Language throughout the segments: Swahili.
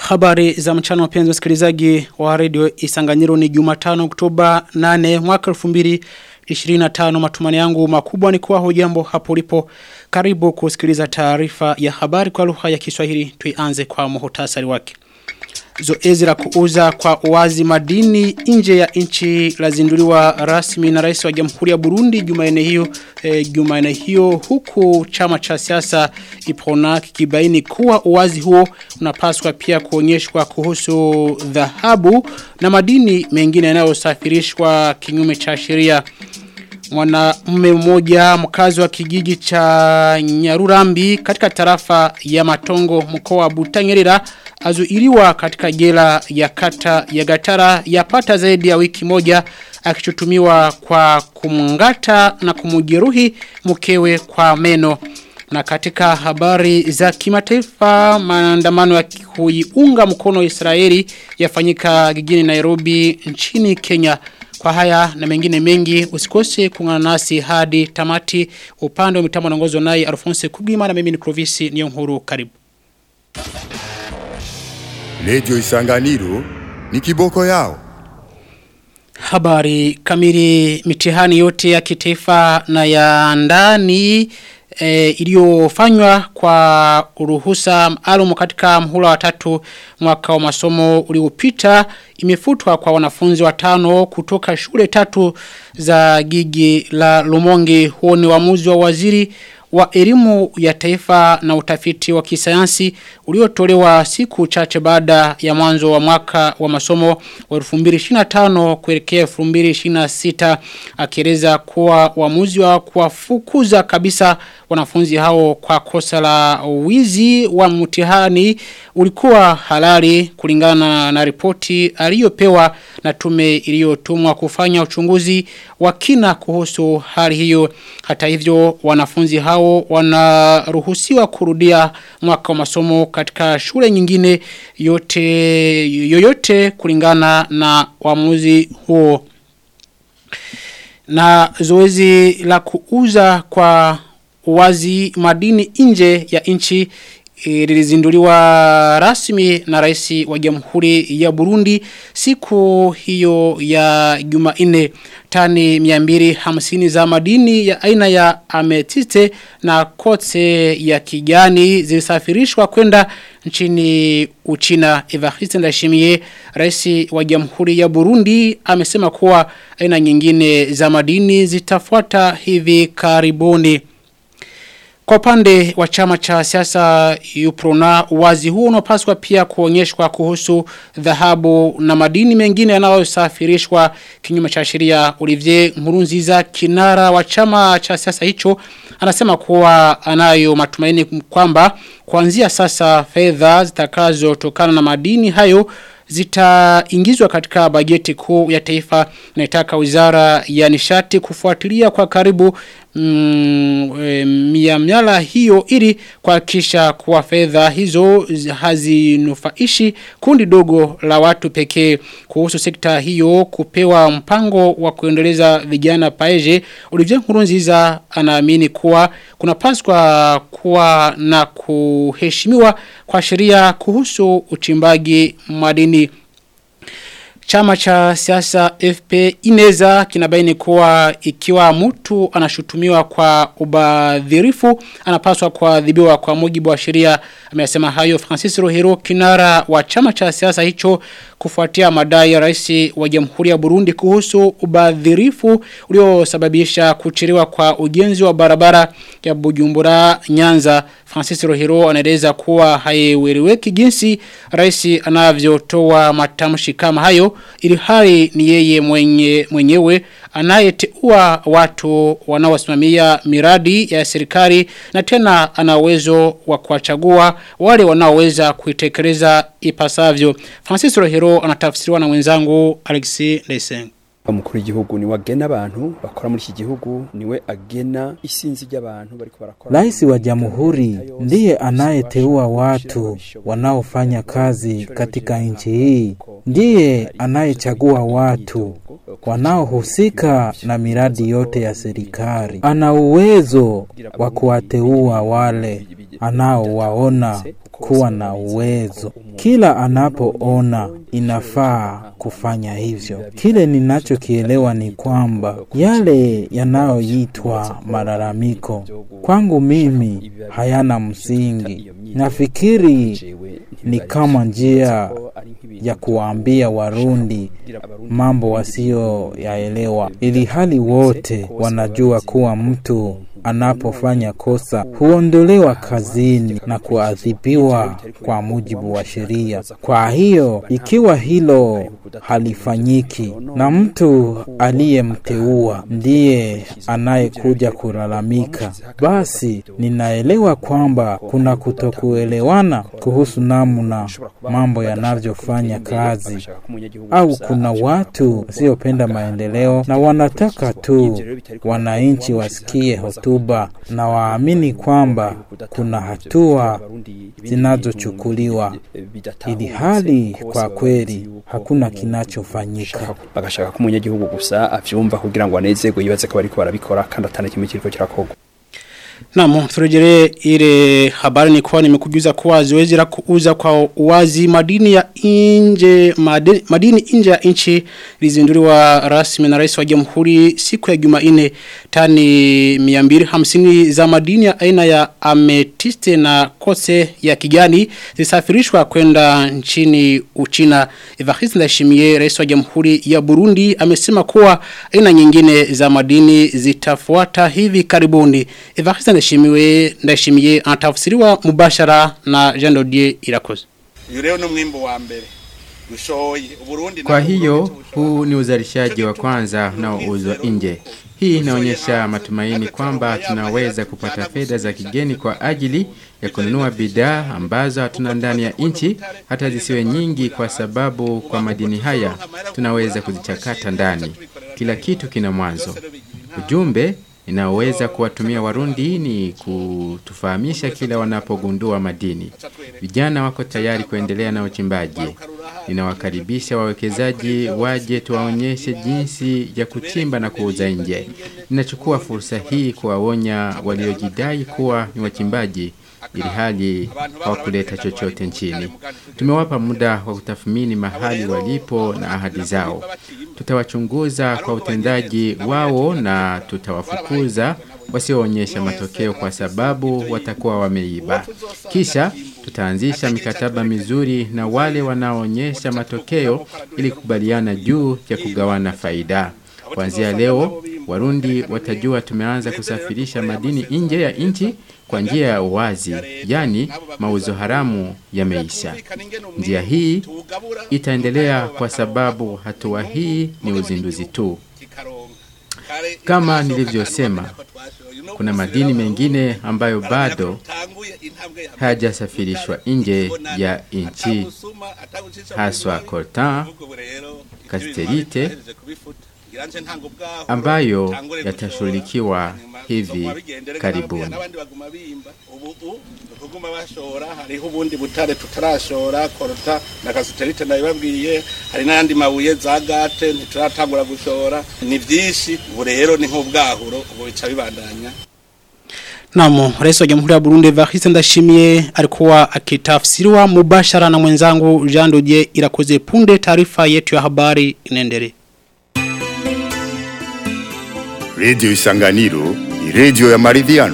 Habari za mchana wapenzi wasikilizaji wa Radio Isanganyiro ni Jumatano Oktoba 8 mwaka 2025. Matumani yangu makubwa ni kuwa hujambo hapo ulipo. Karibu kusikiliza taarifa ya habari kwa lugha ya Kiswahili. Tuianze kwa muhtasari wake. Zoezi la kuuza kwa uwazi madini nje ya nchi lazinduliwa rasmi na Rais wa Jamhuri ya Burundi Jumanne hiyo huku chama cha siasa Iprona kikibaini kuwa uwazi huo unapaswa pia kuonyeshwa kuhusu dhahabu na madini mengine yanayosafirishwa kinyume cha sheria. Mwanamume mmoja mkazi wa kijiji cha Nyarurambi katika tarafa ya Matongo mkoa wa Butanyerera azuiliwa katika jela ya kata ya Gatara yapata zaidi ya wiki moja akishutumiwa kwa kumngata na kumujeruhi mkewe kwa meno. Na katika habari za kimataifa, maandamano ya kuiunga mkono Israeli yafanyika jijini Nairobi nchini Kenya. Kwa haya na mengine mengi usikose kuungana nasi hadi tamati. Upande wa mitambo unaongozwa naye Alphonse Kugima na mimi ni Clovis Niyonkuru. Karibu. Radio Isanganiro ni kiboko yao. Habari kamili. Mitihani yote ya kitaifa na ya ndani iliyofanywa kwa uruhusa maalum katika mhula wa 3 mwaka wa masomo uliopita imefutwa kwa wanafunzi 5 kutoka shule 3 za Gigi la Lumonge. Huo ni uamuzi wa waziri wa elimu ya taifa na utafiti wa kisayansi uliotolewa siku chache baada ya mwanzo wa mwaka wa masomo wa 2025 kuelekea 2026, akieleza kuwa uamuzi wa kuwafukuza kabisa wanafunzi hao kwa kosa la wizi wa mtihani ulikuwa halali kulingana na ripoti aliyopewa na tume iliyotumwa kufanya uchunguzi wa kina kuhusu hali hiyo. Hata hivyo wanafunzi hao wanaruhusiwa kurudia mwaka wa masomo katika shule nyingine yoyote kulingana na uamuzi huo. Na zoezi la kuuza kwa uwazi madini nje ya nchi lilizinduliwa rasmi na Rais wa Jamhuri ya Burundi siku hiyo ya Jumanne. Tani 250 za madini ya aina ya ametiste na kotse ya kijani zilisafirishwa kwenda nchini Uchina. Evariste Ndayishimiye, Rais wa Jamhuri ya Burundi, amesema kuwa aina nyingine za madini zitafuata hivi karibuni. Kwa upande wa chama cha siasa Iprona, wazi huu unapaswa pia kuonyeshwa kuhusu dhahabu na madini mengine yanayosafirishwa kinyume cha sheria. Olivier Nkurunziza, kinara wa chama cha siasa hicho, anasema kuwa anayo matumaini kwamba kuanzia sasa fedha zitakazotokana na madini hayo zitaingizwa katika bajeti kuu ya taifa. Naitaka Wizara ya Nishati kufuatilia kwa karibu miamala hiyo ili kuhakikisha kuwa fedha hizo hazinufaishi kundi dogo la watu pekee. Kuhusu sekta hiyo kupewa mpango wa kuendeleza vijana paeje, Olivier Nkurunziza anaamini kuwa kunapaswa kuwa na kuheshimiwa kwa sheria kuhusu uchimbaji madini. Chama cha siasa FP Ineza kinabaini kuwa ikiwa mtu anashutumiwa kwa ubadhirifu anapaswa kuadhibiwa kwa mujibu wa sheria. Amesema hayo Francis Rohero, kinara wa chama cha siasa hicho, kufuatia madai ya Rais wa Jamhuri ya Burundi kuhusu ubadhirifu uliosababisha kuchelewa kwa ujenzi wa barabara ya Bujumbura Nyanza. Francis Rohero anaeleza kuwa haieleweki jinsi Rais anavyotoa matamshi kama hayo ili hali ni yeye mwenyewe anayeteua watu wanaosimamia miradi ya serikali na tena ana uwezo wa kuwachagua wale wanaoweza kuitekeleza ipasavyo. Francis Rohero anatafsiriwa na mwenzangu Alexis Leseng. Umukuru w'igihugu ni wagena abantu bakora muri iki gihugu, niwe agena isinzi ry'abantu bariko barakora. Rais wa Jamhuri ndiye anayeteua watu wanaofanya kazi katika nchi hii. Ndiye anayechagua watu wanaohusika na miradi yote ya serikali. Ana uwezo wa kuwateua wale anaowaona kuwa na uwezo. Kila anapoona inafaa kufanya hivyo. Kile ninachokielewa ni kwamba yale yanayoitwa malalamiko kwangu mimi hayana msingi. Nafikiri ni kama njia ya kuwaambia Warundi mambo wasio yaelewa, ili hali wote wanajua kuwa mtu anapofanya kosa huondolewa kazini na kuadhibiwa kwa mujibu wa sheria. Kwa hiyo ikiwa hilo halifanyiki na mtu aliyemteua ndiye anayekuja kulalamika, basi ninaelewa kwamba kuna kutokuelewana kuhusu namna mambo yanavyofanya kazi, au kuna watu wasiopenda maendeleo na wanataka tu wananchi wasikie hotuba na waamini kwamba kuna hatua zinazochukuliwa, ili hali kwa kweli hakuna kinachofanyika. Bagashaka ko umunyagihugu gusa avyumva kugira ngo anezerwe yibaze ko bariko barabikora kandi atana kimwe kiriko kirakorwa. Naam, turejele ile habari ni kuwa nimekujuza kuwa zoezi la kuuza kwa uwazi madini nje ya nchi lizinduliwa rasmi na Rais wa Jamhuri siku ya Jumanne. Tani 250 za madini ya aina ya ametiste na kose ya kijani zisafirishwa kwenda nchini Uchina. Evariste Ndayishimiye, Rais wa Jamhuri ya Burundi, amesema kuwa aina nyingine za madini zitafuata hivi karibuni. Evariste Ndayishimiye anatafsiriwa mubashara na Jean Dodier Irakoze. Yureo no mwimbo wa mbere ushoye Burundi. Kwa hiyo huu ni uzalishaji wa kwanza unaouzwa nje. Hii inaonyesha matumaini kwamba tunaweza kupata fedha za kigeni kwa ajili ya kununua bidhaa ambazo hatuna ndani ya nchi, hata zisiwe nyingi, kwa sababu kwa madini haya tunaweza kuzichakata ndani. Kila kitu kina mwanzo. Ujumbe inaweza kuwatumia Warundi ni kutufahamisha kila wanapogundua madini. Vijana wako tayari kuendelea na uchimbaji. Ninawakaribisha wawekezaji waje tuwaonyeshe jinsi ya kuchimba na kuuza nje. Ninachukua fursa hii kuwaonya waliojidai kuwa ni wachimbaji ili hali hawakuleta chochote nchini. Tumewapa muda wa kutathmini mahali walipo na ahadi zao. Tutawachunguza kwa utendaji wao na tutawafukuza wasioonyesha matokeo kwa sababu watakuwa wameiba. Kisha tutaanzisha mikataba mizuri na wale wanaoonyesha matokeo ili kubaliana juu ya kugawana faida. Kuanzia leo Warundi watajua tumeanza kusafirisha madini nje ya nchi kwa njia ya uwazi, yani mauzo haramu yameisha. Njia hii itaendelea kwa sababu hatua hii ni uzinduzi tu. Kama nilivyosema, kuna madini mengine ambayo bado hajasafirishwa nje ya nchi, haswa coltan, casterite, ambayo yatashughulikiwa hivi karibuni. Kuguma bashora hariho ubundi butare tutarashora coltan na casterite nabibabwiye, hari n'andi mabuye za gate ntituratangura gushora. Ni byinshi ubu rero ni nk'ubwahuro ubu bica bibandanya. Naam, Rais wa Jamhuri ya Burundi Evariste Ndayishimiye alikuwa akitafsiriwa mubashara na mwenzangu Jean Dodier Irakoze. Punde taarifa yetu ya habari inaendelea. Radio Isanganiro ni radio ya maridhiano.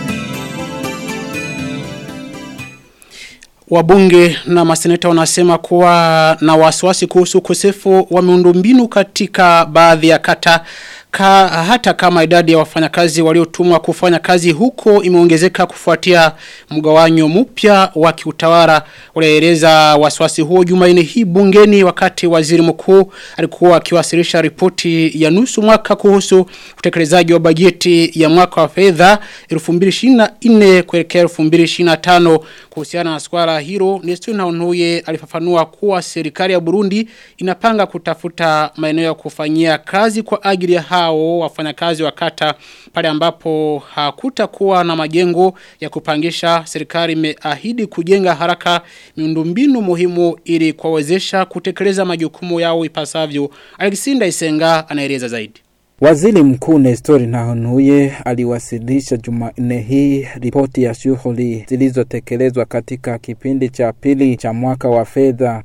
Wabunge na maseneta wanasema kuwa na wasiwasi kuhusu ukosefu wa miundombinu katika baadhi ya kata, hata kama idadi ya wafanyakazi waliotumwa kufanya kazi huko imeongezeka kufuatia mgawanyo mpya wa kiutawala. Walieleza wasiwasi huo Jumanne hii bungeni wakati waziri mkuu alikuwa akiwasilisha ripoti ya nusu mwaka kuhusu utekelezaji wa bajeti ya mwaka wa fedha 2024 kuelekea 2025. Kuhusiana na swala hilo, Nestor Ntawuye alifafanua kuwa serikali ya Burundi inapanga kutafuta maeneo ya kufanyia kazi kwa ajili ya hao wafanyakazi wa kata pale ambapo hakutakuwa na majengo ya kupangisha. Serikali imeahidi kujenga haraka miundombinu muhimu ili kuwawezesha kutekeleza majukumu yao ipasavyo. Alexander Isenga anaeleza zaidi. Waziri Mkuu Nestori Ntahontuye aliwasilisha Jumanne hii ripoti ya shughuli zilizotekelezwa katika kipindi cha pili cha mwaka wa fedha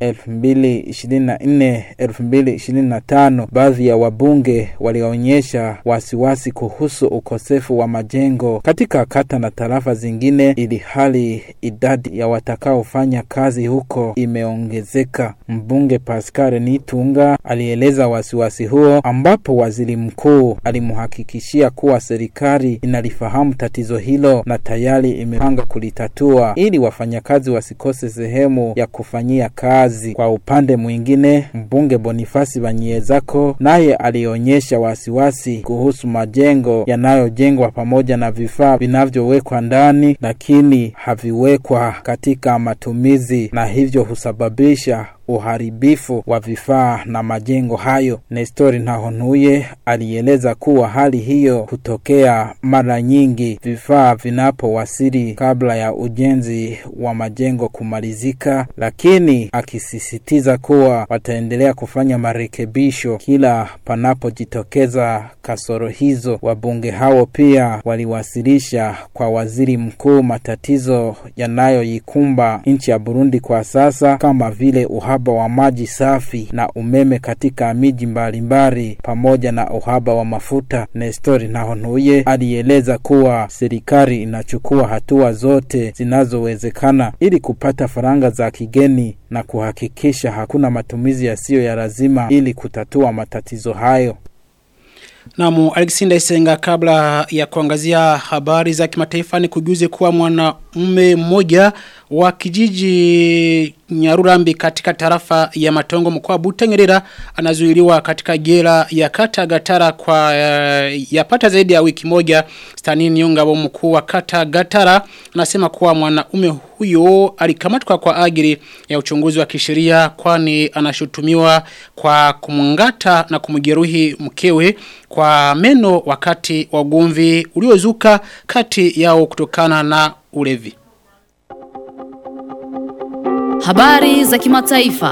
2024-2025. Baadhi ya wabunge walionyesha wasiwasi kuhusu ukosefu wa majengo katika kata na tarafa zingine, ili hali idadi ya watakaofanya kazi huko imeongezeka. Mbunge Pascal Nitunga alieleza wasiwasi huo, ambapo waziri mkuu alimuhakikishia kuwa serikali inalifahamu tatizo hilo na tayari imepanga kulitatua ili wafanyakazi wasikose sehemu ya kufanyia kazi. Kwa upande mwingine, mbunge Bonifasi Banyezako naye alionyesha wasiwasi kuhusu majengo yanayojengwa pamoja na vifaa vinavyowekwa ndani lakini haviwekwa katika matumizi, na hivyo husababisha uharibifu wa vifaa na majengo hayo. Nestori Ntahontuye alieleza kuwa hali hiyo hutokea mara nyingi vifaa vinapowasili kabla ya ujenzi wa majengo kumalizika, lakini akisisitiza kuwa wataendelea kufanya marekebisho kila panapojitokeza kasoro hizo. Wabunge hao pia waliwasilisha kwa waziri mkuu matatizo yanayoikumba nchi ya Burundi kwa sasa, kama vile uhaba wa maji safi na umeme katika miji mbalimbali pamoja na uhaba wa mafuta. Nestori Ntahontuye alieleza kuwa serikali inachukua hatua zote zinazowezekana ili kupata faranga za kigeni na kuhakikisha hakuna matumizi yasiyo ya lazima ili kutatua matatizo hayo. Namu Alexander Isenga, kabla ya kuangazia habari za kimataifa, ni kujuze kuwa mwanamume mmoja wa kijiji Nyarurambi katika tarafa ya Matongo mkoa wa Butanyerera anazuiliwa katika jela ya kata Gatara kwa yapata zaidi ya wiki moja. Stanini Yongabo, mkuu wa kata Gatara, anasema kuwa mwanamume huyo alikamatwa kwa ajili ya uchunguzi wa kisheria, kwani anashutumiwa kwa kumngata na kumjeruhi mkewe kwa meno wakati wa ugomvi uliozuka kati yao kutokana na ulevi. Habari za kimataifa.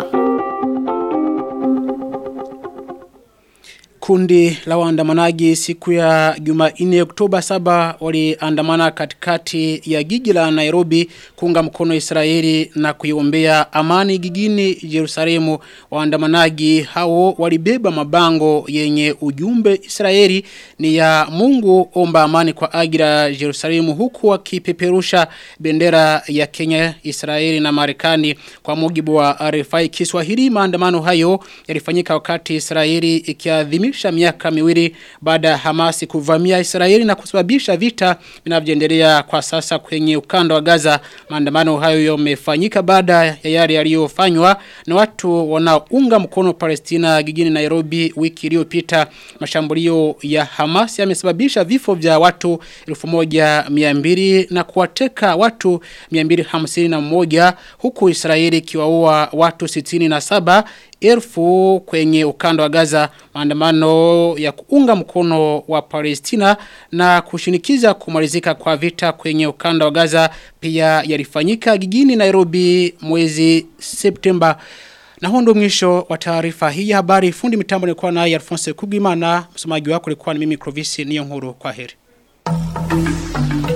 Kundi la waandamanaji siku ya Jumanne Oktoba 7 waliandamana katikati ya jiji la Nairobi kuunga mkono Israeli na kuiombea amani jijini Yerusalemu. Waandamanaji hao walibeba mabango yenye ujumbe Israeli ni ya Mungu, omba amani kwa ajili ya Yerusalemu, huku wakipeperusha bendera ya Kenya, Israeli na Marekani. Kwa mujibu wa RFI Kiswahili, maandamano hayo yalifanyika wakati Israeli ikiadhimisha miaka miwili baada ya Hamasi kuvamia Israeli na kusababisha vita vinavyoendelea kwa sasa kwenye ukanda wa Gaza. Maandamano hayo yamefanyika baada ya yale yaliyofanywa na watu wanaounga mkono Palestina jijini Nairobi wiki iliyopita. Mashambulio ya Hamas yamesababisha vifo vya watu 1200 na kuwateka watu 251, huku Israeli ikiwaua watu 67 elfu kwenye ukanda wa Gaza. Maandamano ya kuunga mkono wa Palestina na kushinikiza kumalizika kwa vita kwenye ukanda wa Gaza pia yalifanyika jijini Nairobi mwezi Septemba. Na huo ndio mwisho wa taarifa hii ya habari. Fundi mitambo nilikuwa naye Alphonse Kugimana, msomaji wako alikuwa ni mimi Clovis Niyonkuru. Kwaheri.